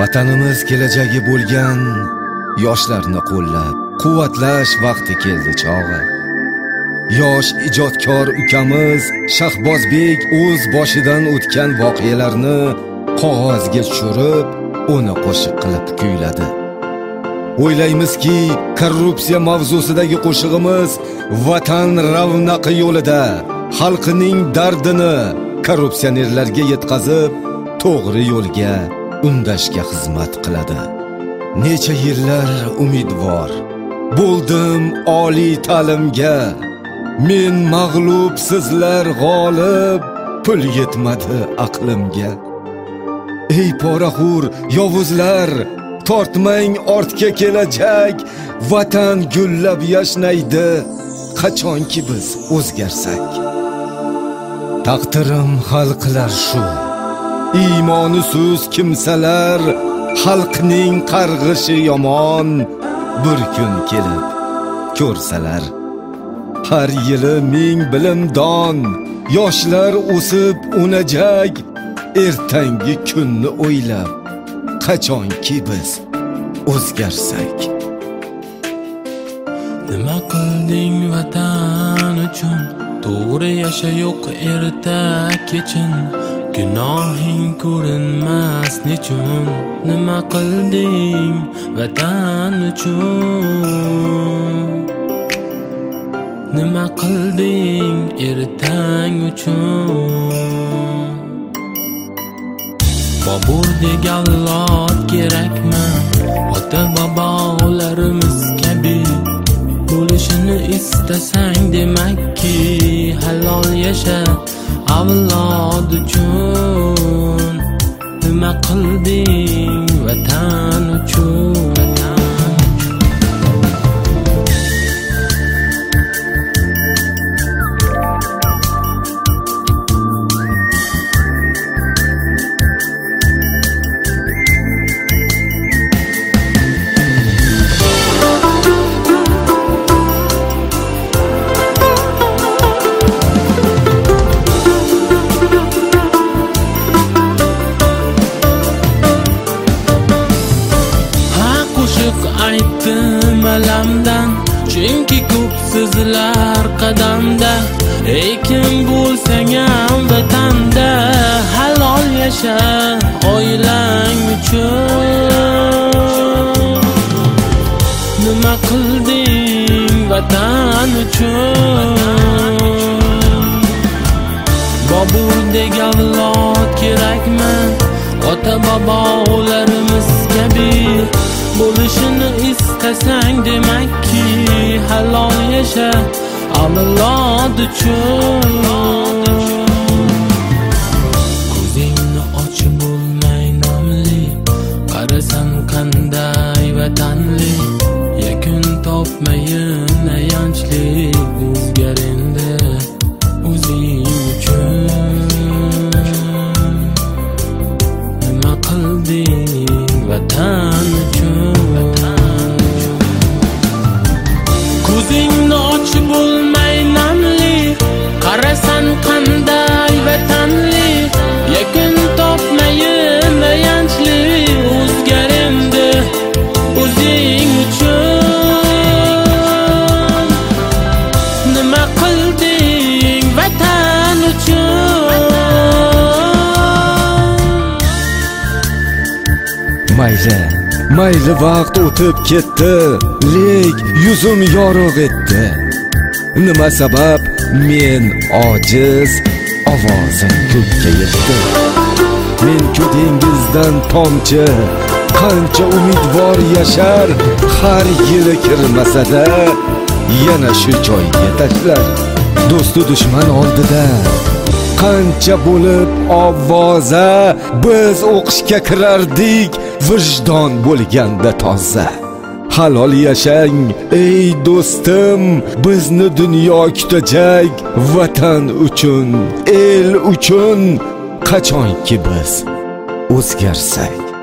Vatanimiz kelajagi bo'lgan yoshlarni qo'llab, quvvatlash vaqti keldi chog'i. Yosh ijodkor ukamiz Shahbozbek o'z boshidan o'tgan voqealarni qog'ozga tushirib, uni qo'shiq qilib kuyladi. O'ylaymizki, korrupsiya mavzusidagi qo'shig'imiz vatan ravnaqi yo'lida xalqining dardini korrupsionerlarga yetkazib, to'g'ri yo'lga undashga xizmat qiladi. Necha yillar umidvor bo'ldim oliy ta'limga, men mag'lub, sizlar g'olib, pul yetmadi aqlimga. Ey poraxo'r yovuzlar, tortmang ortga kelajak, vatan gullab yashnaydi, qachonki biz o'zgarsak. Taqdirim xalqlar shu, iymoni so'z kimsalar, xalqning qarg'ishi yomon, bir kun kelib ko'rsalar. Har yili ming bilimdon yoshlar o'sib unajak, ertangi kunni o'ylab, qachonki biz o'zgarsak. Nima qilding vatan uchun? To'g'ri yasha yo'q erta kechin, gunohing ko'rinmas nechun? Nima qilding vatan uchun? Nima qilding ertang uchun? Boburdek avlod kerakmi? Ota bobolarimiz kabi bo'lishini istasang, demakki halol yasha avlod uchun. Nima qilding vatan uchun? Aytdim alamdan, chunki ko'p sizlar qadamda. Ey kim bo'lsang ham vatanda, halol yasha oilang uchun. Nima qilding vatan uchun? Boburdek avlod kerakmi? Ota bobolarimiz kabi bo'lishini istasang, demakki halol yasha avlod uchun. Ko'zingni ochib bo'lmay nomli, qarasam qanday vatanli. Yakun topmayin ayanchli, o'zgar endi o'zing uchun. Nima qilding vatan uchun? Ko'zingni ochib bo'lmay namli, qarasan qanday vatanli. Yakun topmayin ayanchli, o'zgar endi o'zing uchun. Nima qilding vatan uchun? Mayli vaqt o'tib ketdi, lek yuzim yorug' etdi. Nima sabab men ojiz, ovozim ko'kka yetdi. Men ku dengizdan tomchi, qancha umidvor yashar, har yili kirmasa-da yana shu joyga tashlar. Do'stu dushman oldida qancha bo'lib ovoza, biz o'qishga kirardik, vijdon bo'lganda toza. Halol yashang ey do'stim, bizni dunyo kutajak, vatan uchun, el uchun, qachonki biz o'zgarsak.